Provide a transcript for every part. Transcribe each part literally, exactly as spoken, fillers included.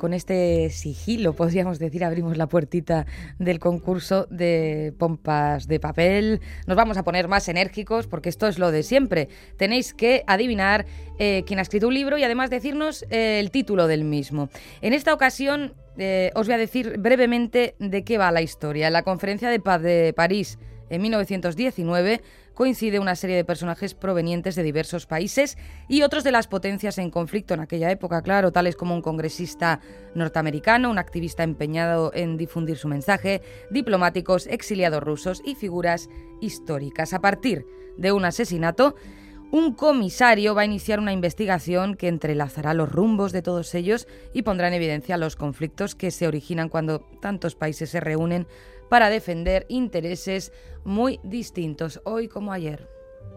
con este sigilo, podríamos decir, abrimos la puertita del concurso de pompas de papel. Nos vamos a poner más enérgicos porque esto es lo de siempre. Tenéis que adivinar eh, quién ha escrito un libro y además decirnos eh, el título del mismo. En esta ocasión eh, os voy a decir brevemente de qué va la historia. En la Conferencia de Paz de París en mil novecientos diecinueve coincide una serie de personajes provenientes de diversos países y otros de las potencias en conflicto en aquella época, claro, tales como un congresista norteamericano, un activista empeñado en difundir su mensaje, diplomáticos, exiliados rusos y figuras históricas. A partir de un asesinato, un comisario va a iniciar una investigación que entrelazará los rumbos de todos ellos y pondrá en evidencia los conflictos que se originan cuando tantos países se reúnen para defender intereses muy distintos, hoy como ayer.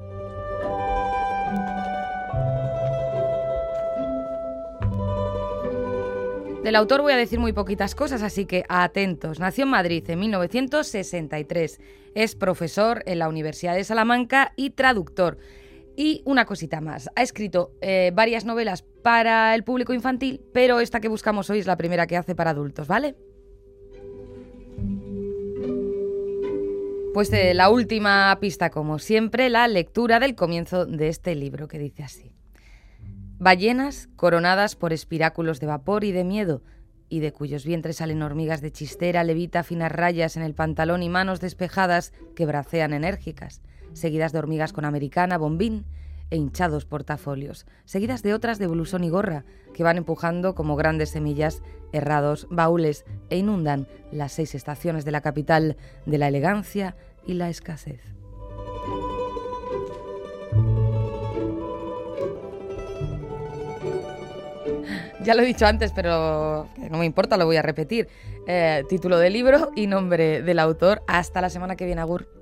Del autor voy a decir muy poquitas cosas, así que atentos. Nació en Madrid en mil novecientos sesenta y tres. Es profesor en la Universidad de Salamanca y traductor. Y una cosita más, ha escrito eh, varias novelas para el público infantil, pero esta que buscamos hoy es la primera que hace para adultos, ¿vale? Pues eh, la última pista, como siempre, la lectura del comienzo de este libro, que dice así. Ballenas coronadas por espiráculos de vapor y de miedo, y de cuyos vientres salen hormigas de chistera, levita finas rayas en el pantalón y manos despejadas que bracean enérgicas, seguidas de hormigas con americana, bombín e hinchados portafolios, seguidas de otras de blusón y gorra, que van empujando como grandes semillas herrados baúles e inundan las seis estaciones de la capital de la elegancia y la escasez. Ya lo he dicho antes, pero no me importa, lo voy a repetir. Eh, título del libro y nombre del autor. Hasta la semana que viene, agur.